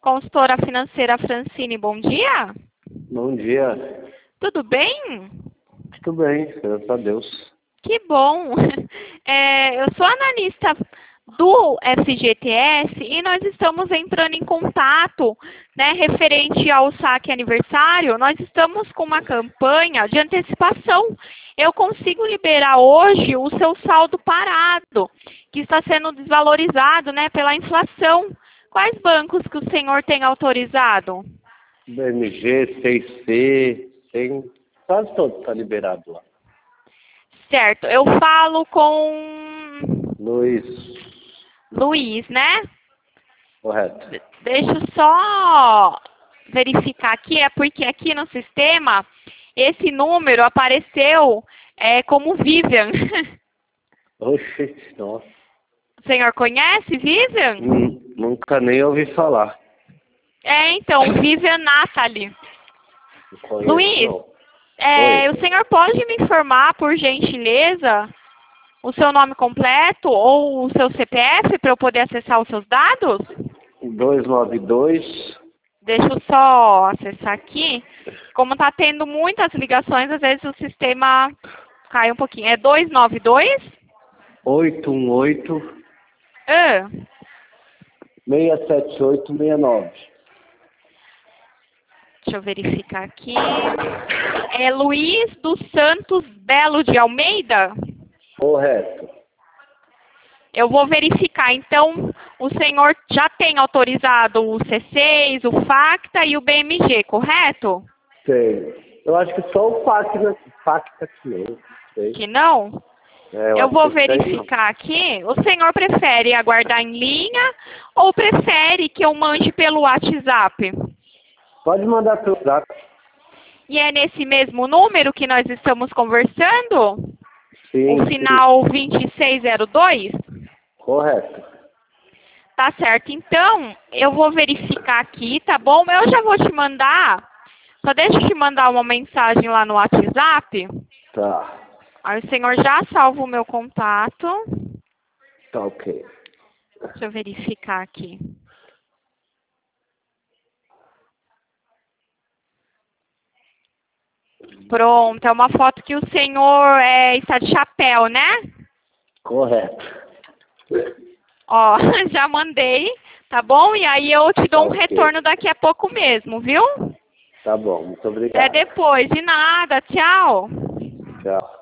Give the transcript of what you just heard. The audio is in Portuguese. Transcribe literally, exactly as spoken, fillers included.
consultora financeira Francine, bom dia. Bom dia. Tudo bem? Tudo bem, graças a Deus. Que bom. É, eu sou analista do F G T S e nós estamos entrando em contato, né, referente ao saque aniversário. Nós estamos com uma campanha de antecipação. Eu consigo liberar hoje o seu saldo parado, que está sendo desvalorizado, né, pela inflação. Quais bancos que o senhor tem autorizado? B M G, C I C, tem quase todo está liberado lá. Certo, eu falo com Luiz, Luiz, né? correto. Deixa eu só verificar aqui, é porque aqui no sistema esse número apareceu é, como Vivian. Oxe, nossa. O senhor conhece Vivian? Hum, nunca nem ouvi falar. É, então, Vivian Nathalie. Não conheço, Luiz, não. é, Oi. o senhor pode me informar, por gentileza, o seu nome completo ou o seu C P F para eu poder acessar os seus dados? dois nove dois. Deixa eu só acessar aqui. Como está tendo muitas ligações, às vezes o sistema cai um pouquinho. É dois nove dois? oito um oito, Ah, seis sete oito seis nove. deixa eu verificar aqui. É Luiz dos Santos Belo de Almeida? Correto. Eu vou verificar. Então, o senhor já tem autorizado o C seis, o FACTA e o B M G, correto? Tem. Eu acho que só o FACTA, FACTA que não. Sei. Que não? É, Eu acho vou que tem, não. verificar aqui. O senhor prefere aguardar em linha ou prefere que eu mande pelo WhatsApp? Pode mandar pelo zap. E é nesse mesmo número que nós estamos conversando? Sim, O sim. final vinte e seis zero dois? Correto. Tá certo. Então, eu vou verificar aqui, tá bom? Eu já vou te mandar. Só deixa eu te mandar uma mensagem lá no WhatsApp. Tá. Aí o senhor já salva o meu contato. Tá ok. Deixa eu verificar aqui. Pronto, é uma foto que o senhor é, está de chapéu, né? Correto. Ó, já mandei, tá bom? E aí eu te dou um Ok. retorno daqui a pouco mesmo, viu? Tá bom, muito Até obrigado. depois, de nada, tchau. Tchau.